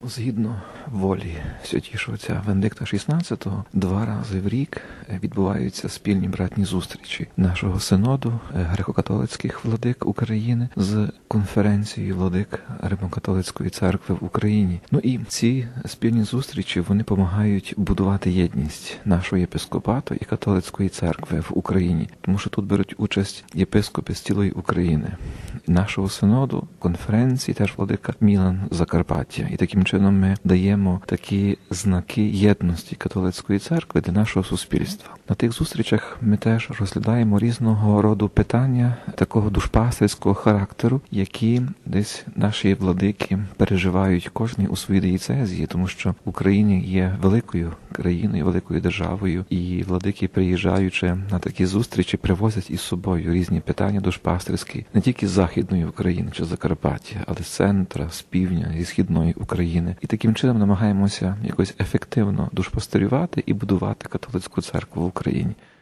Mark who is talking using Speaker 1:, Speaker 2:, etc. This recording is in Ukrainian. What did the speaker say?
Speaker 1: Згідно волі Святішого Отця Венедикта XVI, 2 рази в рік відбуваються спільні братні зустрічі нашого синоду греко-католицьких владик України з конференцією владик Римо-католицької церкви в Україні. Ну і ці спільні зустрічі, вони допомагають будувати єдність нашого єпископату і католицької церкви в Україні, тому що тут беруть участь єпископи з цілої України, нашого синоду, конференції, теж владика Мілан Закарпаття. І таким чином ми даємо такі знаки єдності католицької церкви для нашого суспільства. На тих зустрічах ми теж розглядаємо різного роду питання такого душпастерського характеру, які десь наші владики переживають кожний у своїй дієцезії, тому що в Україні є великою країною, великою державою, і владики, приїжджаючи на такі зустрічі, привозять із собою різні питання душпастерські, не тільки з Західної України чи Закарпаття, але з центра, з півдня, зі Східної України. І таким чином намагаємося якось ефективно душпастерювати і будувати католицьку церкву в Україні.